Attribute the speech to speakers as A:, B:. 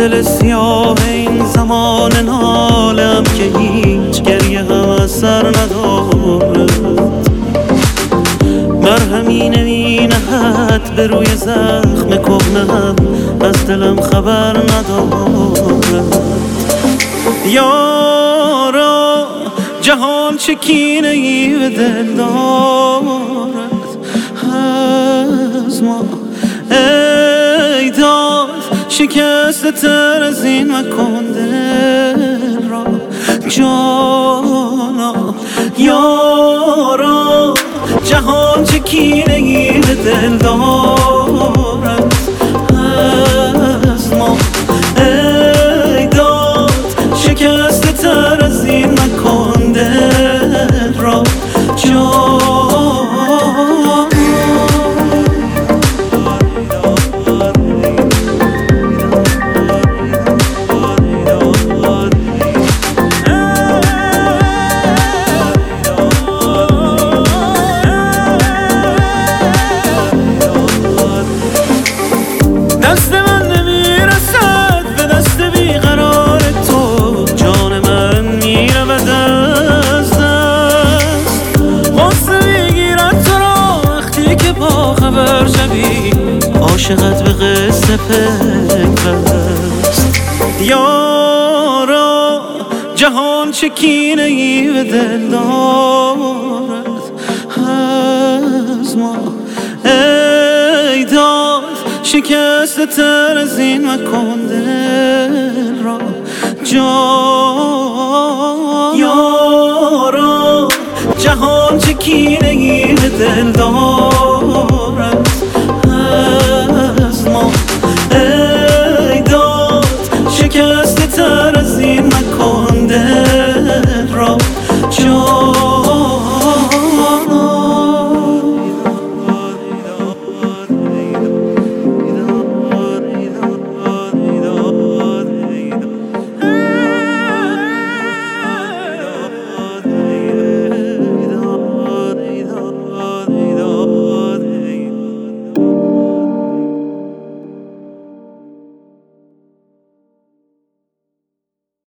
A: دل سیاه این زمان نالم که هیچ گریه هم از سر نداره، مرهمی نمینهد به روی زخم کهنم، از دلم خبر نداره. یارا جهان چه کینه ای به دل دارد از ما، ای داد شکسته تر از این مکن دل را جانا. یارا جهان چه کینه ای به دل دارد از ما، ای داد شکسته تر از این مکن دل را جانا. دست من نمیرسد به دست بیقرار تو، جان من میرود از دست. غصه میگیرد تو را وقتی که با خبر شوی، عاشقت به قصه پیوست. یارا جهان چه کینه ای به دل دارد از ما، ای داد شکسته تر از این مکن دل را جان. یارا جهان چه کینه ای به دل دارد